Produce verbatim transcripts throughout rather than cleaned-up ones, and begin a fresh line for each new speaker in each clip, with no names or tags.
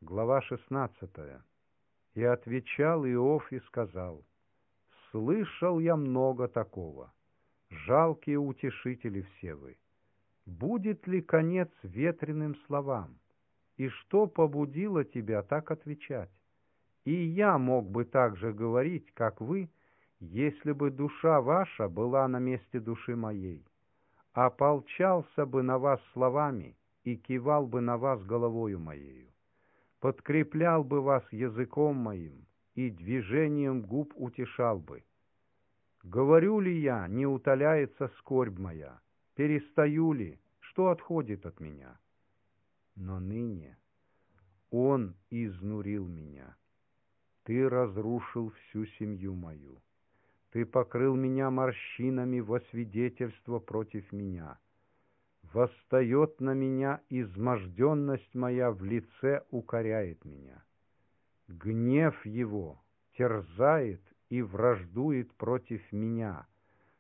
Глава шестнадцатая. «И отвечал Иов и сказал: слышал я много такого. Жалкие утешители все вы. Будет ли конец ветреным словам? И что побудило тебя так отвечать? И я мог бы так же говорить, как вы, если бы душа ваша была на месте души моей, ополчался бы на вас словами и кивал бы на вас головою моею, подкреплял бы вас языком моим и движением губ утешал бы. Говорю ли я, не утоляется скорбь моя? Перестаю ли, что отходит от меня? Но ныне Он изнурил меня. Ты разрушил всю семью мою. Ты покрыл меня морщинами во свидетельство против меня. Восстает на меня изможденность моя, в лице укоряет меня. Гнев его терзает и враждует против меня,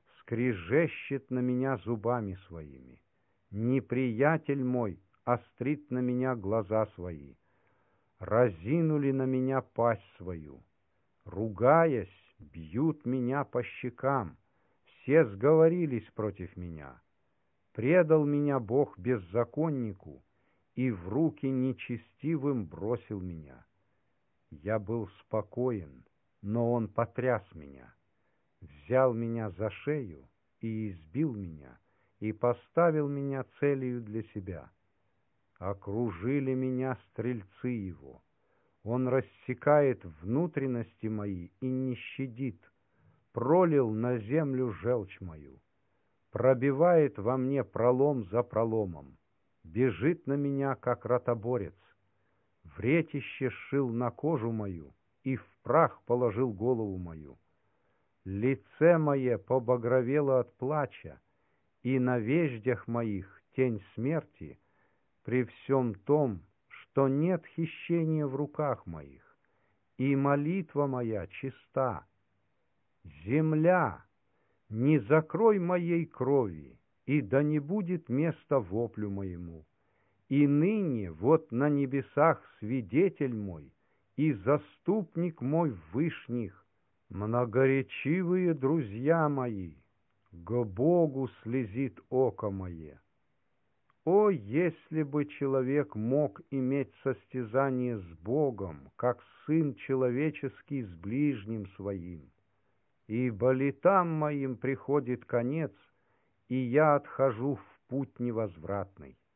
скрежещет на меня зубами своими. Неприятель мой острит на меня глаза свои. Разинули на меня пасть свою. Ругаясь, бьют меня по щекам. Все сговорились против меня. Предал меня Бог беззаконнику и в руки нечестивым бросил меня. Я был спокоен, но он потряс меня, взял меня за шею и избил меня, и поставил меня целью для себя. Окружили меня стрельцы его. Он рассекает внутренности мои и не щадит, пролил на землю желчь мою, пробивает во мне пролом за проломом, бежит на меня, как ротоборец, вретище сшил на кожу мою и в прах положил голову мою. Лице мое побагровело от плача, и на веждях моих тень смерти, при всем том, что нет хищения в руках моих, и молитва моя чиста. Земля, не закрой моей крови, и да не будет места воплю моему. И ныне вот на небесах свидетель мой и заступник мой в вышних, многоречивые друзья мои, к Богу слезит око мое. О, если бы человек мог иметь состязание с Богом, как сын человеческий с ближним своим! Ибо летам моим приходит конец, и я отхожу в путь невозвратный.